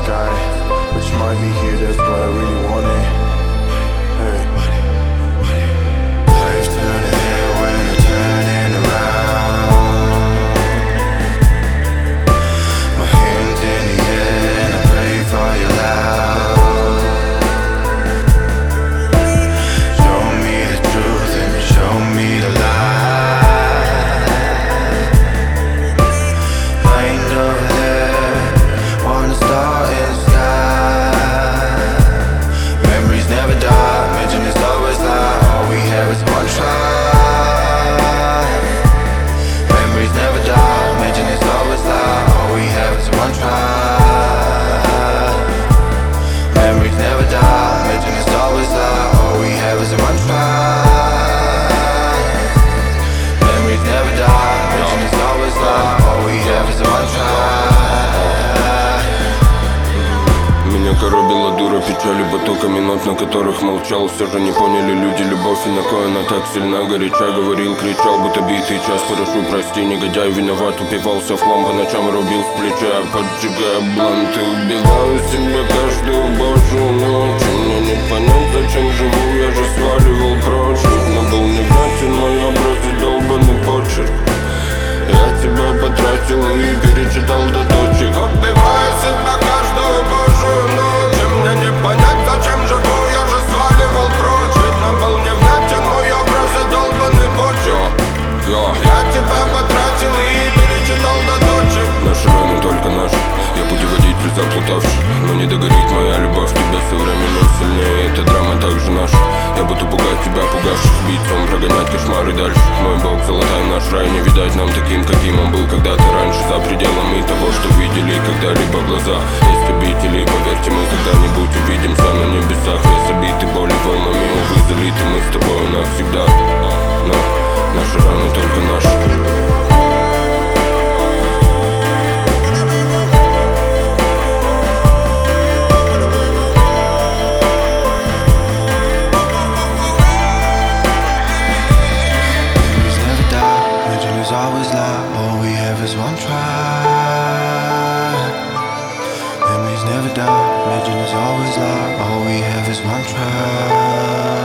sky, but you might be here, that's what I really wanted. Hey. Life's turning when I'm turning around. My hands in the air and I pray for you loud. Show me the truth and show me the lie. Find over there, wanna start in the sky. Memories never die, mention is always lie. All we have is one try. Memories never die, mention is always lie. All we have is one try. Memories never die, mention is always lie. All we have is one try. Memories never die, mention is always lie. All we have is one try. Меня коробила дура печали, потока минут, на которых молчал. Все же не поняли люди любовь, и на кой она так сильна, горяча. Говорил, кричал, будто битый час. Прошу, прости, негодяй, виноват. Упивался в хлам, по ночам рубил с плеча, поджигая бланты. Убиваю себя каждую божью ночь. Мне не понять, зачем живу, я же сваливал прочь. Но был невнятен мой образ и долбанный почерк. Я тебя потратил и перечитал до точек. Убиваю себя каждую божью ночь. Мне не понять, зачем живу, я же сваливал прочь. Видно, был невнятен мой образ и долбанный почерк. Я тебя потратил и перечитал до точек. Наши раны только наши, я путеводитель заплутавший. Но не догорит моя любовь, тебя со временем сильнее. Эта драма также наша. Я буду пугать тебя, пугавших убийцам, прогонять кошмары дальше. Мой бог, золотой наш рай, не видать нам таким, каким он был когда-то раньше. За пределами того, что видели когда-либо глаза. Есть обители, поверьте, мы когда-нибудь увидимся на небесах. Вес обиты боли волнами, увы, залиты мы с тобой навсегда. Но наши раны только наши. Always lie, all we have is one try. Memories never die, legend is always lie, all we have is one try.